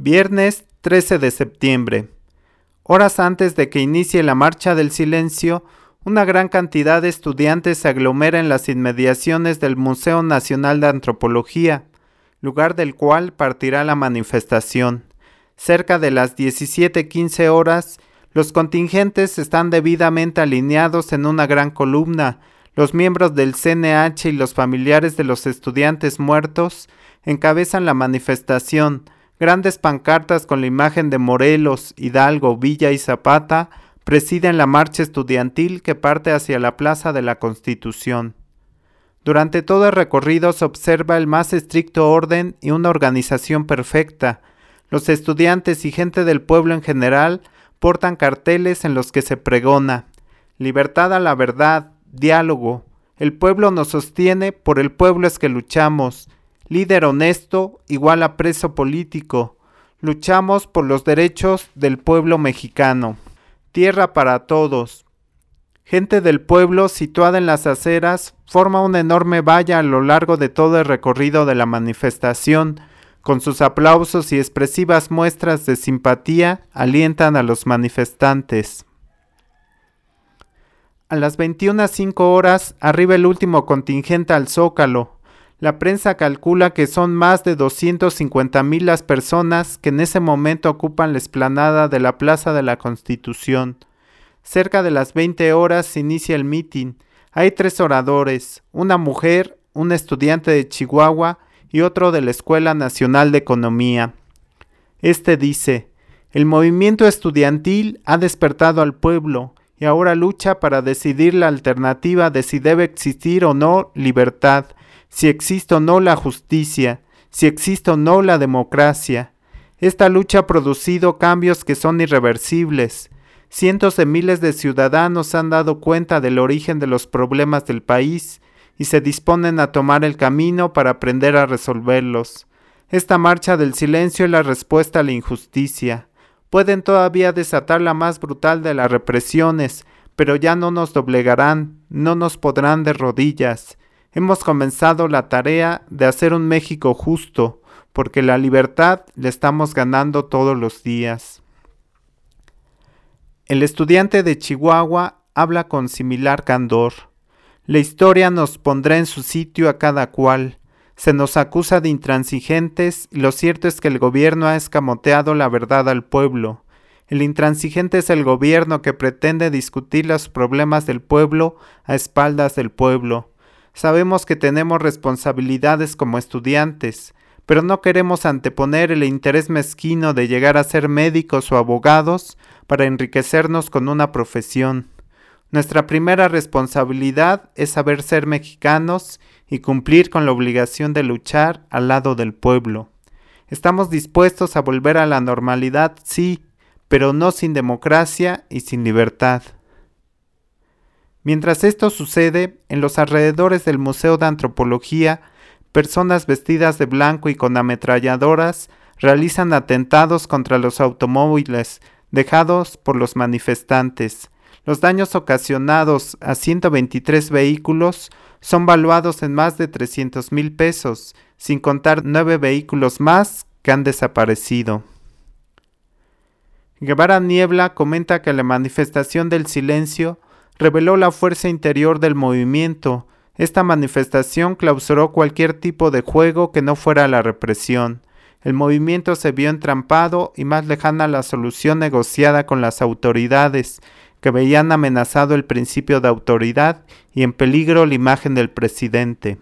Viernes 13 de septiembre. Horas antes de que inicie la Marcha del Silencio, una gran cantidad de estudiantes se aglomera en las inmediaciones del Museo Nacional de Antropología, lugar del cual partirá la manifestación. Cerca de las 17:15 horas, los contingentes están debidamente alineados en una gran columna. Los miembros del CNH y los familiares de los estudiantes muertos encabezan la manifestación. Grandes pancartas con la imagen de Morelos, Hidalgo, Villa y Zapata presiden la marcha estudiantil que parte hacia la Plaza de la Constitución. Durante todo el recorrido se observa el más estricto orden y una organización perfecta. Los estudiantes y gente del pueblo en general portan carteles en los que se pregona: libertad a la verdad, diálogo, el pueblo nos sostiene, por el pueblo es que luchamos. Líder honesto igual a preso político. Luchamos por los derechos del pueblo mexicano. Tierra para todos. Gente del pueblo situada en las aceras forma una enorme valla a lo largo de todo el recorrido de la manifestación. Con sus aplausos y expresivas muestras de simpatía alientan a los manifestantes. A las 21:05 arriba el último contingente al Zócalo. La prensa calcula que son más de 250,000 las personas que en ese momento ocupan la explanada de la Plaza de la Constitución. Cerca de las 20 horas se inicia el mitin. Hay 3 oradores, una mujer, un estudiante de Chihuahua y otro de la Escuela Nacional de Economía. Este dice: el movimiento estudiantil ha despertado al pueblo y ahora lucha para decidir la alternativa de si debe existir o no libertad, si existe o no la justicia, si existe o no la democracia. Esta lucha ha producido cambios que son irreversibles. Cientos de miles de ciudadanos han dado cuenta del origen de los problemas del país y se disponen a tomar el camino para aprender a resolverlos. Esta marcha del silencio es la respuesta a la injusticia. Pueden todavía desatar la más brutal de las represiones, pero ya no nos doblegarán, no nos podrán de rodillas. Hemos comenzado la tarea de hacer un México justo, porque la libertad la estamos ganando todos los días. El estudiante de Chihuahua habla con similar candor. La historia nos pondrá en su sitio a cada cual. Se nos acusa de intransigentes y lo cierto es que el gobierno ha escamoteado la verdad al pueblo. El intransigente es el gobierno que pretende discutir los problemas del pueblo a espaldas del pueblo. Sabemos que tenemos responsabilidades como estudiantes, pero no queremos anteponer el interés mezquino de llegar a ser médicos o abogados para enriquecernos con una profesión. Nuestra primera responsabilidad es saber ser mexicanos y cumplir con la obligación de luchar al lado del pueblo. Estamos dispuestos a volver a la normalidad, sí, pero no sin democracia y sin libertad. Mientras esto sucede, en los alrededores del Museo de Antropología, personas vestidas de blanco y con ametralladoras realizan atentados contra los automóviles dejados por los manifestantes. Los daños ocasionados a 123 vehículos son valuados en más de 300,000 pesos, sin contar 9 vehículos más que han desaparecido. Guevara Niebla comenta que la manifestación del silencio reveló la fuerza interior del movimiento. Esta manifestación clausuró cualquier tipo de juego que no fuera la represión. El movimiento se vio entrampado y más lejana la solución negociada con las autoridades, que veían amenazado el principio de autoridad y en peligro la imagen del presidente.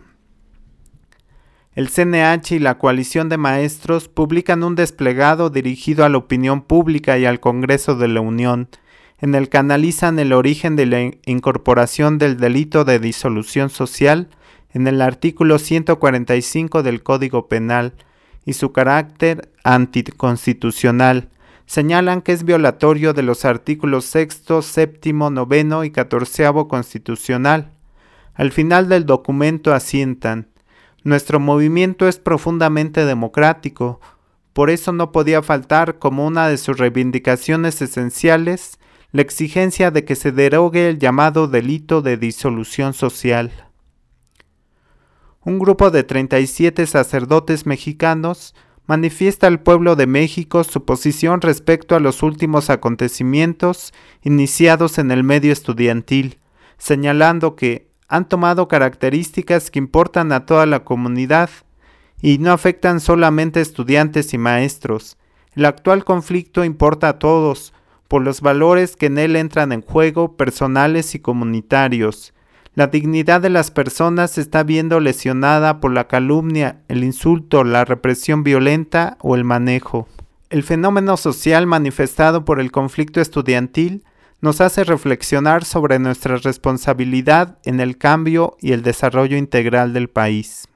El CNH y la coalición de maestros publican un desplegado dirigido a la opinión pública y al Congreso de la Unión, en el que analizan el origen de la incorporación del delito de disolución social en el artículo 145 del Código Penal y su carácter anticonstitucional. Señalan que es violatorio de los artículos 6, 7, 9 y 14 constitucional. Al final del documento asientan: nuestro movimiento es profundamente democrático, por eso no podía faltar como una de sus reivindicaciones esenciales la exigencia de que se derogue el llamado delito de disolución social. Un grupo de 37 sacerdotes mexicanos manifiesta al pueblo de México su posición respecto a los últimos acontecimientos iniciados en el medio estudiantil, señalando que han tomado características que importan a toda la comunidad y no afectan solamente a estudiantes y maestros. El actual conflicto importa a todos, por los valores que en él entran en juego, personales y comunitarios. La dignidad de las personas se está viendo lesionada por la calumnia, el insulto, la represión violenta o el manejo. El fenómeno social manifestado por el conflicto estudiantil nos hace reflexionar sobre nuestra responsabilidad en el cambio y el desarrollo integral del país.